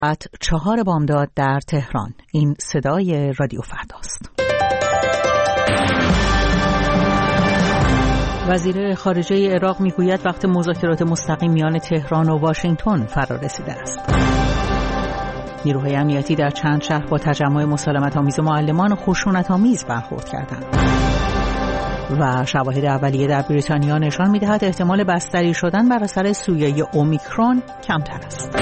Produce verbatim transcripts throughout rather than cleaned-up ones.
ساعت چهار بامداد در تهران. این صدای رادیو فرداست. وزیر خارجه عراق میگوید وقت مذاکرات مستقیم میان تهران و واشنگتن فرا رسیده است. نیروهای امنیتی در چند شهر با تجمع مسالمت‌آمیز معلمان خشونت‌آمیز برخورد کردند. و شواهد اولیه در بریتانیا نشان می‌دهد احتمال بستری شدن بر اثر سویه اومیکرون کمتر است.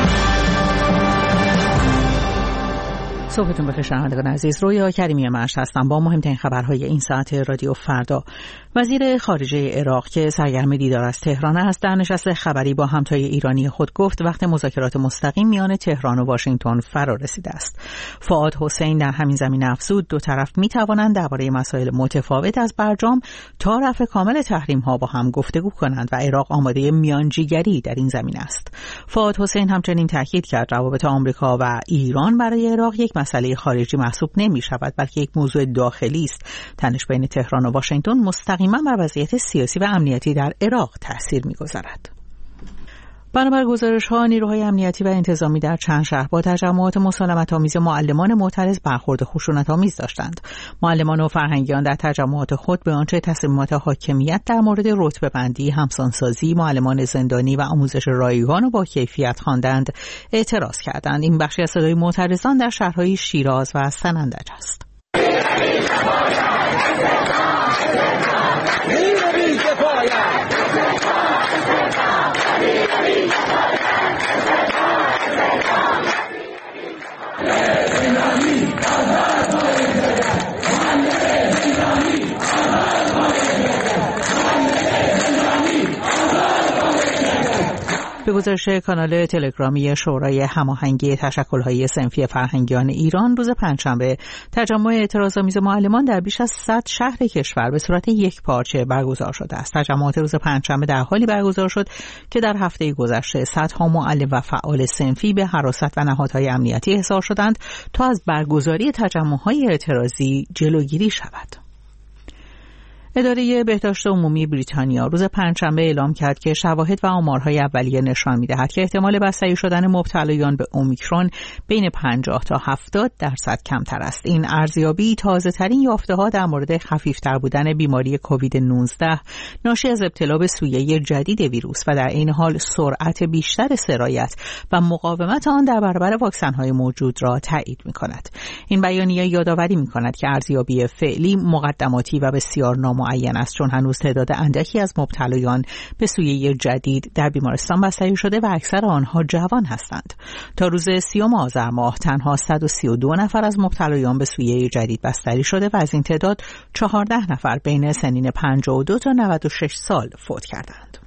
صبحتون بخیر شنوندگان عزیز، رویا کریمی مشت هستم با مهمترین خبرهای این ساعت رادیو فردا. وزیر خارجه عراق که سرگرم دیدار از تهران است در نشست خبری با همتای ایرانی خود گفت وقت مذاکرات مستقیم میان تهران و واشنگتن فرا رسیده است. فؤاد حسین در همین زمینه افزود دو طرف می توانند درباره مسائل متفاوت از برجام تا رفع کامل تحریم ها با هم گفتگو کنند و عراق آماده میانجیگری در این زمینه است. فؤاد حسین همچنین تاکید کرد روابط آمریکا و ایران برای عراق یک مسئله خارجی محسوب نمی شود بلکه یک موضوع داخلی است. تنش بین تهران و واشنگتن مستقیما بر وضعیت سیاسی و امنیتی در عراق تأثیر می گذارد. بنابر گزارش‌ها نیروهای امنیتی و انتظامی در چند شهر با تجمعات مسالمت‌آمیز معلمان معترض برخورد خشونت‌آمیز داشتند. معلمان و فرهنگیان در تجمعات خود به آنچه تصمیمات حاکمیت در مورد رتبه‌بندی، همسانسازی، معلمان زندانی و آموزش رایگان و با کیفیت خواندند اعتراض کردند. این بخشی از صدای معترضان در شهرهای شیراز و سنندج است. به گزارش کانال تلگرامی شورای هماهنگی تشکل‌های صنفی فرهنگیان ایران روز پنجشنبه تجمع اعتراض‌آمیز معلمان در بیش از صد شهر کشور به صورت یک پارچه برگزار شده است. تجمعات روز پنجشنبه در حالی برگزار شد که در هفته گذشته صدها معلم و فعال صنفی به حراست و نهادهای امنیتی احضار شدند تا از برگزاری تجمع‌های اعتراضی جلوگیری شود. اداره بهداشت عمومی بریتانیا روز پنجشنبه اعلام کرد که شواهد و آمارهای اولیه نشان می‌دهد که احتمال بستری شدن مبتلایان به اومیکرون بین پنجاه تا هفتاد درصد کمتر است. این ارزیابی تازه‌ترین یافته‌ها در مورد خفیف‌تر بودن بیماری کووید نوزده ناشی از ابتلا به سویه جدید ویروس و در این حال سرعت بیشتر سرایت و مقاومت آن در برابر واکسن‌های موجود را تایید می‌کند. این بیانیه یادآوری می‌کند که ارزیابی فعلی مقدماتی و بسیار نامعین معین است چون هنوز تعداد اندکی از مبتلایان به سویه جدید در بیمارستان بستری شده و اکثر آنها جوان هستند. تا روز سیوم آذر ماه تنها صد و سی و دو نفر از مبتلایان به سویه جدید بستری شده و از این تعداد چهارده نفر بین سنین پنجاه و دو تا نود و شش سال فوت کردند.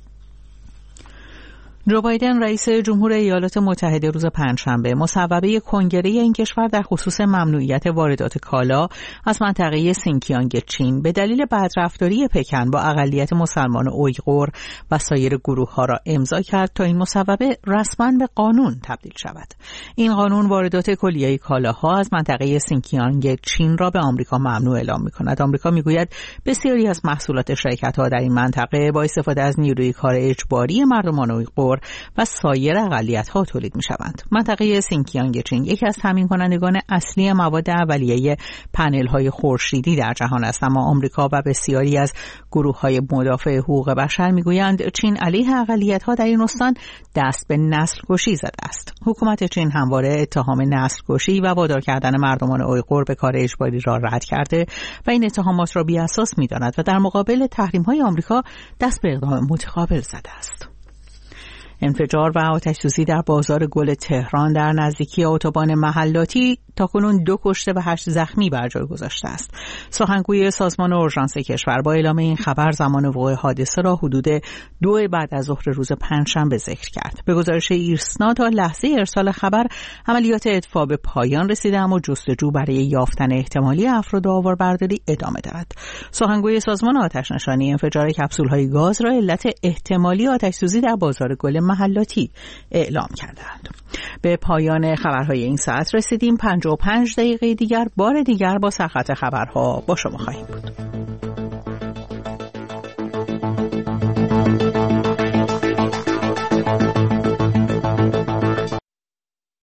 جو بایدن رئیس جمهور ایالات متحده روز پنجشنبه مصوبه کنگره این کشور در خصوص ممنوعیت واردات کالا از منطقه سینکیانگ چین به دلیل بدرفتاری پکن با اقلیت مسلمان اویغور و سایر گروه‌ها را امضا کرد تا این مصوبه رسما به قانون تبدیل شود. این قانون واردات کلیه‌ای کالاها از منطقه سینکیانگ چین را به آمریکا ممنوع اعلام می‌کند. آمریکا می‌گوید بسیاری از محصولات شرکت‌ها در این منطقه با استفاده از نیروی کار اجباری مردمان اویغور و سایر اقلیت‌ها تولید می‌شوند. منطقه سینکیانگ چین یکی از تامین کنندگان اصلی مواد اولیه پنل‌های خورشیدی در جهان است، اما آمریکا و بسیاری از گروه‌های مدافع حقوق بشر می‌گویند چین علیه اقلیت‌ها در این استان دست به نسل‌کشی زده است. حکومت چین همواره اتهام نسل‌کشی و وادار کردن مردمان اویغور به کار اجباری را رد کرده و این اتهامات را بی‌اساس می‌داند و در مقابل تحریم‌های آمریکا دست به اقدام متقابل زده است. انفجار و آتش‌سوزی در بازار گل تهران در نزدیکی اتوبان محلاتی تاکنون دو کشته و هشت زخمی بر جای گذاشته است. سخنگوی سازمان اورژانس کشور با اعلام این خبر زمان وقوع حادثه را حدود دو بعد از ظهر روز پنجشنبه ذکر کرد. به گزارش ایرسنا تا لحظه ارسال خبر عملیات اطفاء به پایان رسیده اما جستجو برای یافتن احتمالی افراد آواربرداری ادامه دارد. سخنگوی سازمان آتش‌نشانی انفجار کپسول‌های گاز را علت احتمالی آتش‌سوزی در بازار گل محلاتی اعلام کردند. به پایان خبرهای این ساعت رسیدیم. پنجاه و پنج دقیقه دیگر بار دیگر با سرخط خبرها با شما خواهیم بود.